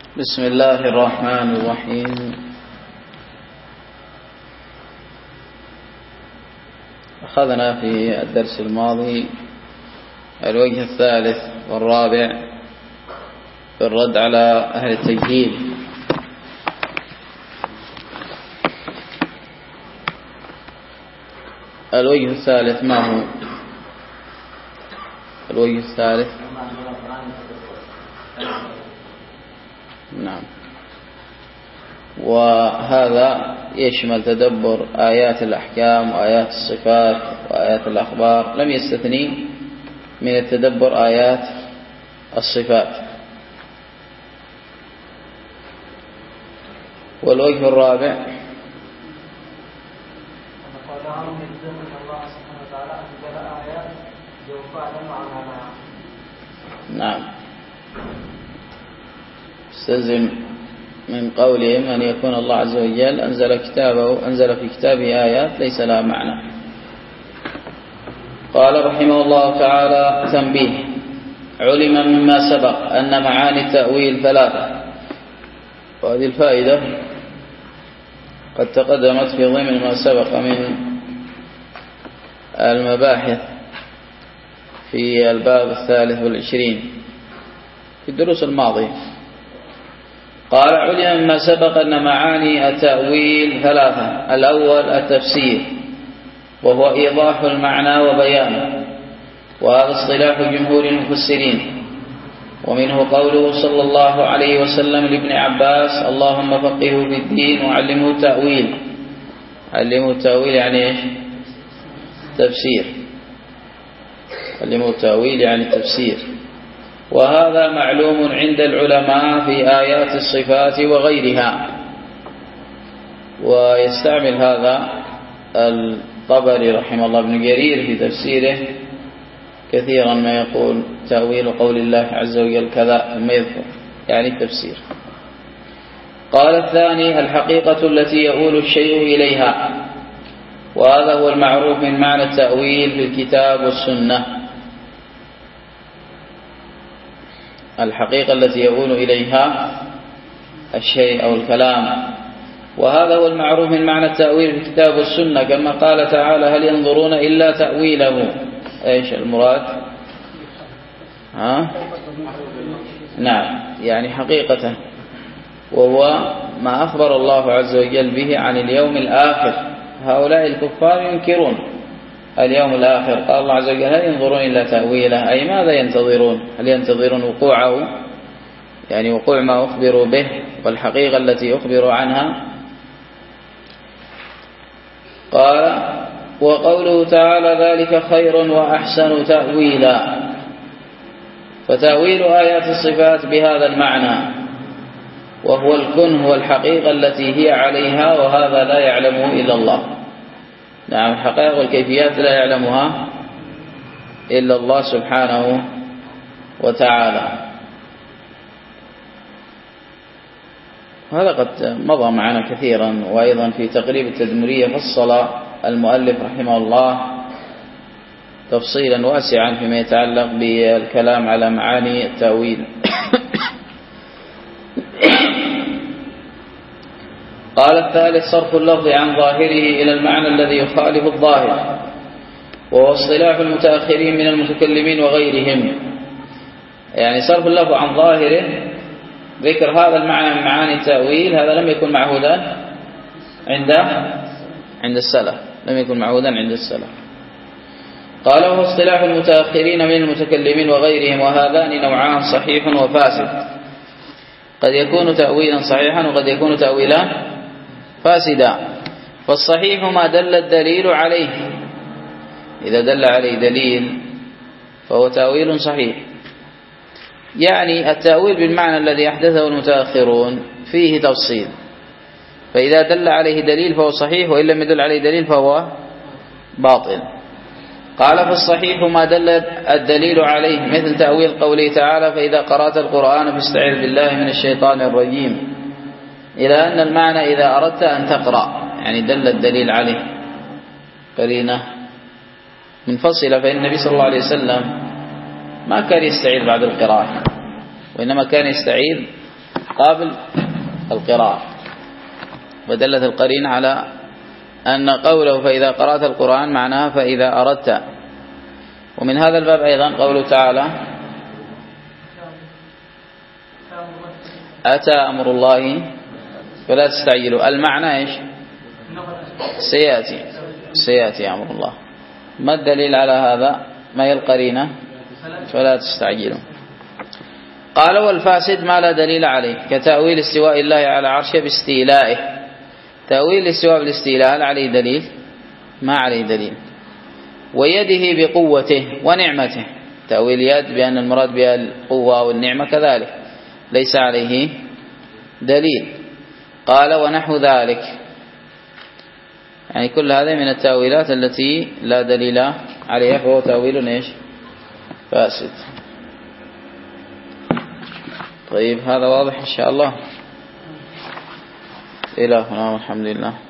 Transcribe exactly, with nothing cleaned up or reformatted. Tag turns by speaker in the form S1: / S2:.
S1: بسم الله الرحمن الرحيم. أخذنا في الدرس الماضي الوجه الثالث والرابع في الرد على أهل التجهيل. الوجه الثالث ما هو؟ الوجه الثالث نعم، وهذا يشمل تدبر آيات الأحكام وآيات الصفات وآيات الأخبار، لم يستثني من التدبر آيات الصفات. والوجه الرابع نعم، استلزم من قولهم أن يكون الله عز وجل أنزل كتابه أنزل في كتابه آيات ليس لها معنى. قال رحمه الله تعالى: تنبيه. علم مما سبق أن معاني التأويل ثلاثة. وهذه الفائدة قد تقدمت في ضمن ما سبق من المباحث في الباب الثالث والعشرين في الدروس الماضية. قال: علم مما سبق أن معاني التأويل ثلاثة. الأول التفسير، وهو إيضاح المعنى وبيانه، وهذا اصطلاح جمهور المفسرين، ومنه قوله صلى الله عليه وسلم لابن عباس: اللهم فقهه في الدين وعلمه التأويل. علمه التأويل يعني ايش؟ تفسير. علمه التأويل يعني التفسير. وهذا معلوم عند العلماء في آيات الصفات وغيرها. ويستعمل هذا الطبري رحمه الله ابن جرير في تفسيره كثيرا ما يقول تأويل قول الله عز وجل كذا، ثم يذكر يعني التفسير. قال: الثاني الحقيقة التي يؤول الشيء إليها، وهذا هو المعروف من معنى التأويل في الكتاب والسنة. الحقيقة التي يؤول إليها الشيء أو الكلام، وهذا هو المعروف من معنى التأويل في الكتاب والسنة، كما قال تعالى: هل ينظرون إلا تأويله. ايش المراد؟ ها؟ نعم، يعني حقيقته، وهو ما أخبر الله عز وجل به عن اليوم الآخر. هؤلاء الكفار ينكرون اليوم الآخر. قال الله عز وجل: هل ينظرون إلا تأويله، أي ماذا ينتظرون؟ هل ينتظرون وقوعه، يعني وقوع ما أخبروا به والحقيقة التي أخبروا عنها؟ قال: وقوله تعالى: ذلك خير وأحسن تأويلا. فتأويل آيات الصفات بهذا المعنى، وهو الكنه والحقيقة التي هي عليها، وهذا لا يعلمه إلا الله. نعم، الحقائق والكيفيات لا يعلمها إلا الله سبحانه وتعالى. هذا قد مضى معنا كثيرا، وأيضا في تقريب التدمرية فصل المؤلف رحمه الله تفصيلا واسعا فيما يتعلق بالكلام على معاني التأويل. قال: الثالث صرف اللفظ عن ظاهره إلى المعنى الذي يخالف الظاهر، وهو اصطلاح المتأخرين من المتكلمين وغيرهم. يعني صرف اللفظ عن ظاهره، ذكر هذا المعنى من معاني التأويل، هذا لم يكن معهودا عند عند السلف، لم يكن معهودا عند السلف. قال: وهو اصطلاح المتأخرين من المتكلمين وغيرهم، وهذان نوعان صحيح وفاسد. قد يكون تأويلا صحيحا وقد يكون تأويلا فاسدا. فالصحيح ما دل الدليل عليه، إذا دل عليه دليل فهو تأويل صحيح. يعني التأويل بالمعنى الذي أحدثه المتأخرون فيه تفصيل، فإذا دل عليه دليل فهو صحيح، وإن لم يدل عليه دليل فهو باطل. قال: فالصحيح ما دل الدليل عليه، مثل تأويل قوله تعالى: فإذا قرأت القرآن فاستعذ بالله من الشيطان الرجيم، إلى أن المعنى إذا أردت أن تقرأ، يعني دل الدليل عليه قرينة منفصلة. فإن النبي صلى الله عليه وسلم ما كان يستعيذ بعد القراءة، وإنما كان يستعيذ قابل القراءة، ودلت القرينة على أن قوله فإذا قرأت القرآن معناها فإذا أردت. ومن هذا الباب أيضا قوله تعالى أتى أمر الله فلا تستعجلوا، المعنى إيش؟ سيأتي سيأتي أمر الله. ما الدليل على هذا؟ ما هي القرينة؟ فلا تستعجلوا. قال والفاسد ما لا دليل عليه كتأويل استواء الله على عرشه باستيلائه. تأويل الاستواء بالاستيلاء هل عليه دليل؟ ما عليه دليل. ويده بقوته ونعمته، تأويل يد بأن المراد بها القوة والنعمة كذلك ليس عليه دليل. قال ونحو ذلك، يعني كل هذا من التأويلات التي لا دليل عليها فهو تأويل ايش؟ فاسد. طيب هذا واضح إن شاء الله. إلهنا والحمد لله.